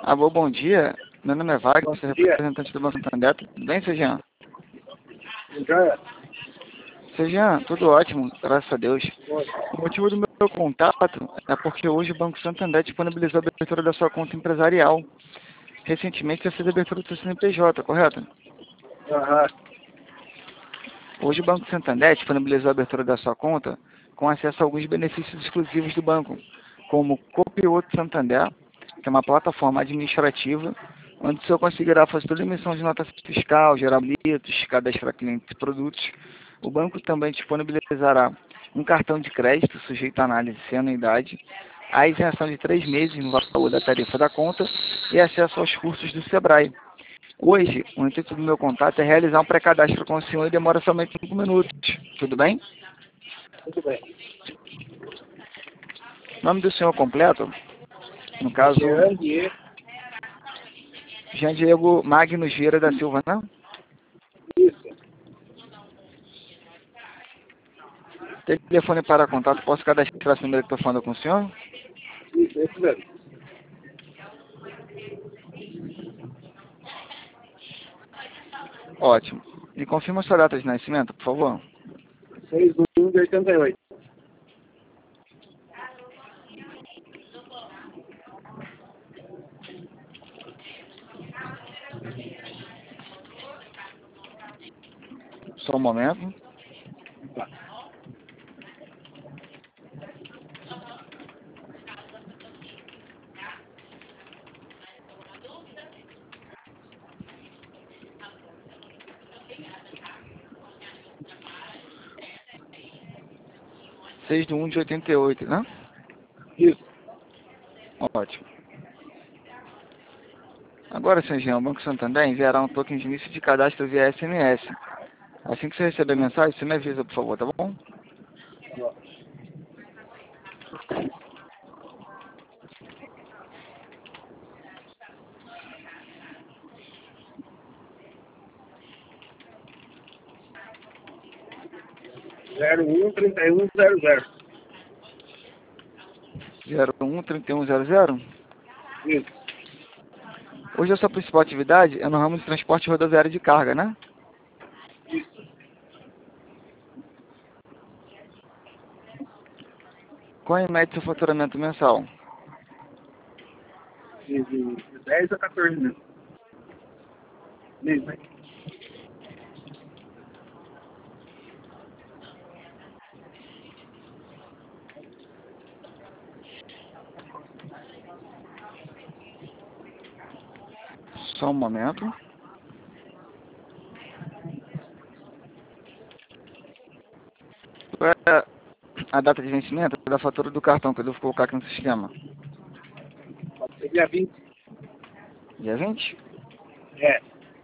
Alô, bom dia. Meu nome é Wagner, Bom sou dia. representante do Banco Santander. Tudo bem, seu Jean? Joia? Seu Jean, tudo ótimo, graças a Deus. Oi. O motivo do meu contato é porque hoje o Banco Santander disponibilizou a abertura da sua conta empresarial. Recentemente você fez a abertura do seu CNPJ, correto? Aham. Hoje o Banco Santander disponibilizou a abertura da sua conta com acesso a alguns benefícios exclusivos do banco, como Copilot Santander, que é uma plataforma administrativa onde o senhor conseguirá fazer toda a emissão de nota fiscal, gerar boletos, cadastrar clientes e produtos. O banco também disponibilizará um cartão de crédito sujeito à análise sem anuidade, a isenção de 3 meses no valor da tarifa da conta e acesso aos cursos do Sebrae. Hoje, o intuito do meu contato é realizar um pré-cadastro com o senhor e demora somente 5 minutos. Tudo bem? Tudo bem. O nome do senhor completo, no caso, Jean Diego. Jean Diego Magnus Vieira da Silva, não? Isso. Telefone para contato, posso cadastrar esse número que estou falando com o senhor? Isso, esse mesmo. Ótimo. Me confirma a sua data de nascimento, por favor. 6/1/88. Só um momento. Tá. Seis de 1 de 88, né? Isso. Ótimo. Agora, senhor Jean, o Banco Santander enviará um token de início de cadastro via SMS. Assim que você receber a mensagem, você me avisa, por favor, tá bom? Tá bom. Zero 01/31/00. 013100. Isso. Hoje a sua principal atividade é no ramo de transporte rodoviário de carga, né? Isso. Qual é em média seu faturamento mensal? De 10 a 14 mil. Isso, né? Só um momento. Qual é a data de vencimento da fatura do cartão que eu devo colocar aqui no sistema? Pode ser dia 20. Dia 20? É.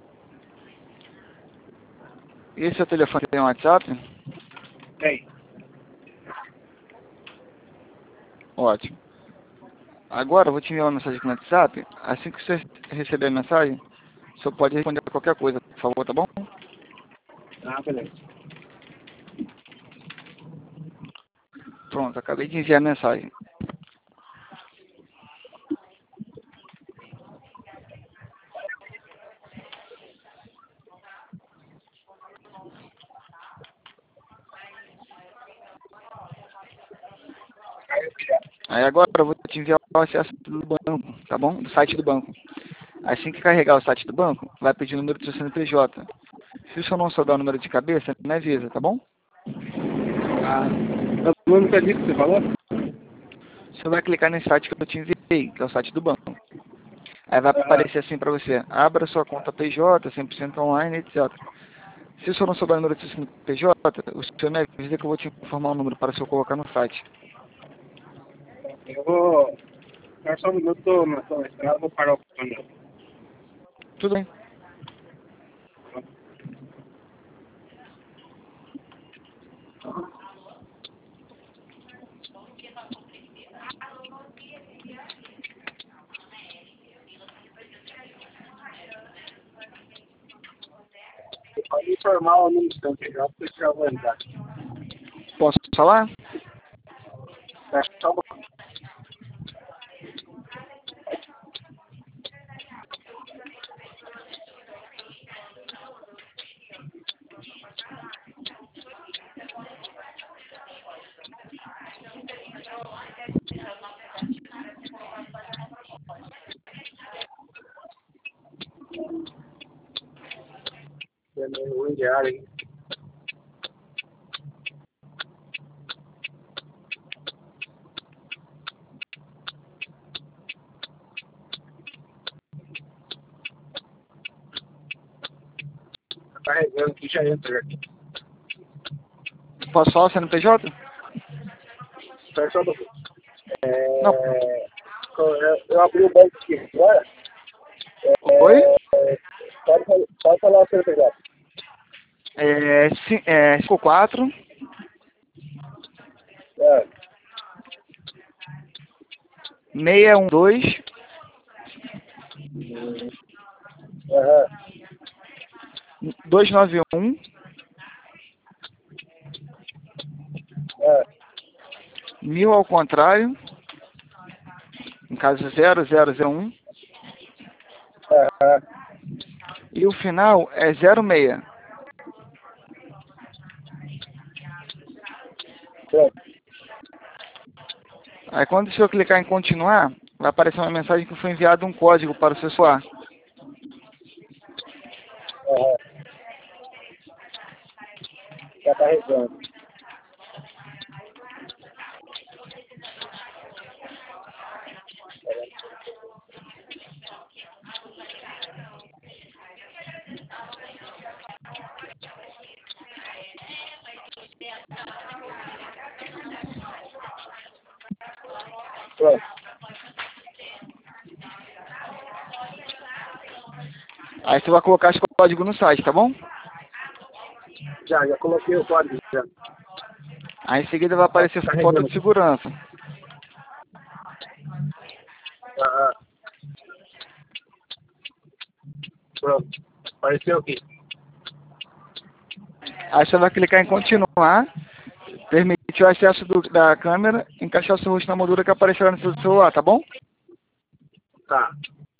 E seu telefone tem um WhatsApp? Tem. Ótimo. Agora eu vou te enviar uma mensagem aqui no WhatsApp. Assim que você receber a mensagem, o senhor pode responder a qualquer coisa, por favor, tá bom? Ah, beleza. Pronto, acabei de enviar a mensagem. Aí agora eu vou te enviar o acesso do banco, tá bom? Do site do banco. Assim que carregar o site do banco, vai pedir o número do seu CNPJ. Se o senhor não souber o número de cabeça, me avisa, tá bom? Ah, o nome que você falou? Você vai clicar nesse site que eu te enviei, que é o site do banco. Aí vai Aham. aparecer assim para você, abra sua conta PJ, 100% online, etc. Se o senhor não souber o número do seu CNPJ, o senhor me avisa que eu vou te informar o número para o senhor colocar no site. Eu vou. Espera só um minuto, tô na estrada, vou parar o caminhão. Tudo bem. Pode informar o número do CNPJ, porque eu já vou entrar. Posso falar? Espera só um pouquinho. diária, hein? Tá carregando aqui, já entra aqui. Posso falar o CNPJ? Espera só um pouquinho. Não. Eu abri o banco aqui agora. Oi? Pode falar o CNPJ. 54 É. 612 Aham. 291 É. 1000 ao contrário, no caso 0001, Aham. e o final é 06. Pronto. Aí quando o senhor clicar em continuar, vai aparecer uma mensagem que foi enviado um código para o seu celular. Aham. Tá carregando. Pronto. Aí você vai colocar esse código no site, tá bom? Já coloquei o código já. Aí em seguida vai aparecer Tá foto carregando. de segurança. Aham. Pronto. Apareceu aqui. Aí você vai clicar em continuar, permitir o acesso da câmera, encaixar o seu rosto na moldura que aparecerá no seu celular, tá bom? Tá.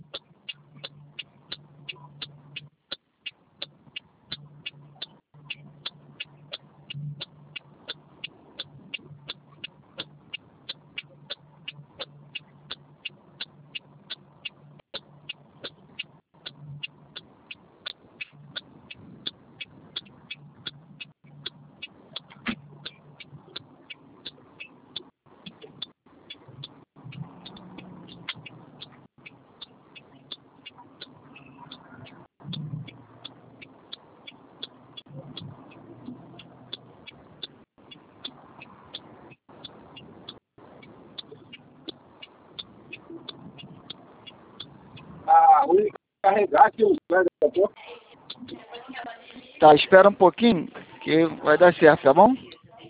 A Rui carregar aqui o guarda-corpo. Tá, espera um pouquinho que vai dar certo, tá bom?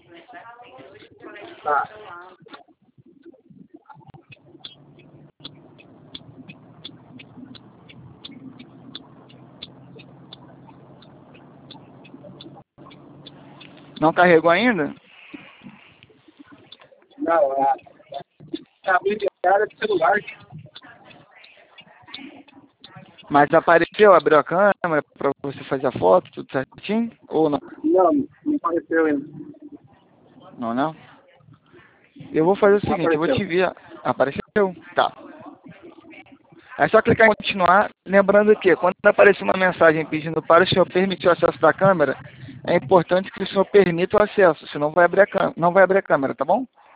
Tá. Não carregou ainda? Não, a área de celular. Mas apareceu, abriu a câmera para você fazer a foto, tudo certinho? Ou não? Não apareceu ainda. Não, não? Eu vou fazer o Não seguinte, eu vou te apareceu. enviar. Apareceu? Tá. É só clicar em continuar, lembrando que quando aparecer uma mensagem pedindo para o senhor permitir o acesso da câmera, é importante que o senhor permita o acesso, senão vai abrir não vai abrir a câmera, tá bom?